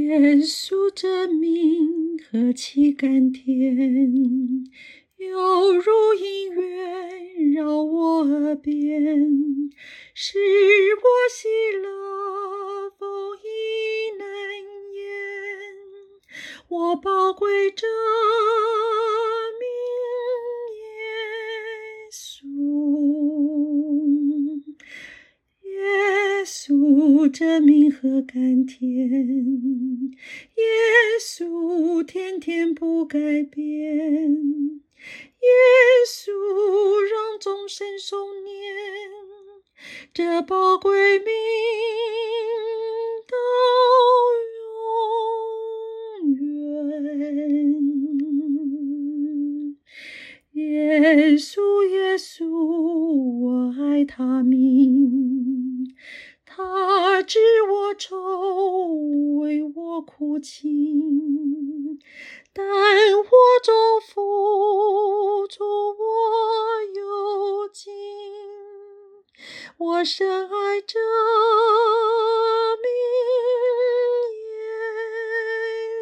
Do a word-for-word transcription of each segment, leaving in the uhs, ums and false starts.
耶稣真名何其甘甜，犹如音乐绕我耳边，使我喜乐风意难言。我宝贵这名耶稣，耶稣这名何甘甜，耶稣天天不改变，耶稣让众生诵念，这宝贵名到永远。耶稣耶稣，我爱他名，他知我愁，为我哭泣，但我中付出我有尽，我深爱这名耶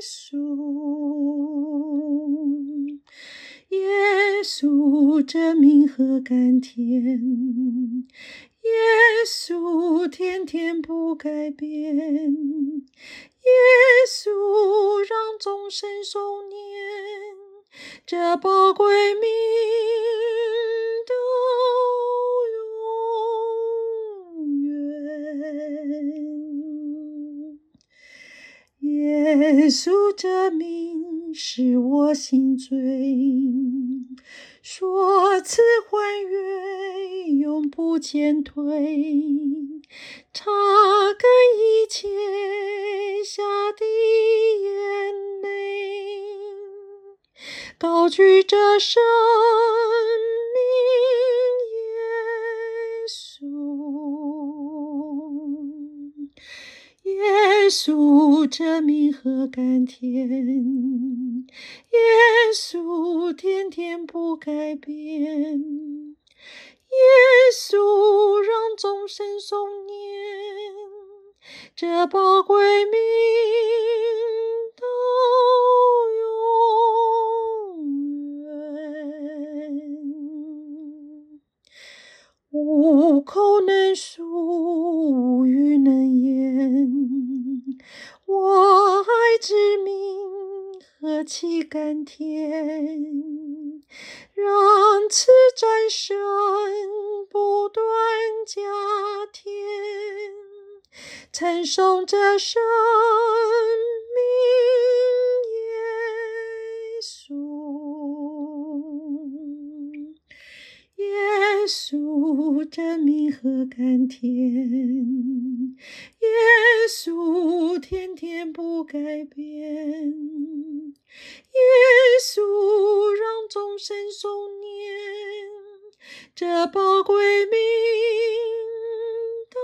稣，耶稣这名何甘甜，耶稣天天不改变，耶稣让众生诵念，这宝贵名到永远。耶稣这名使我心醉，说辞欢悦永不减退，擦干一切下的眼泪，高举这生命耶稣，耶稣这名何甘甜，耶稣天天不改变，耶稣让众生诵念，这宝贵名到永远。无口能述，无语能言，我爱之名何其甘甜，让此战声不断加添，称颂这生命耶稣，耶稣真名何甘甜，耶稣天天不改变，耶稣让众生诵念，这宝贵名到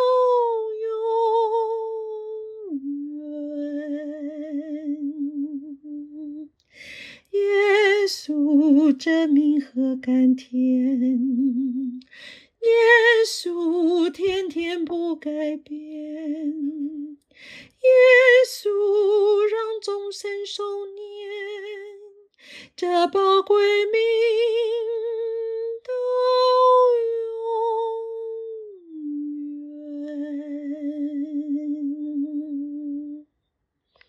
永远。耶稣真名何甘甜，耶稣天天不改变，耶稣让众生诵念，这宝贵名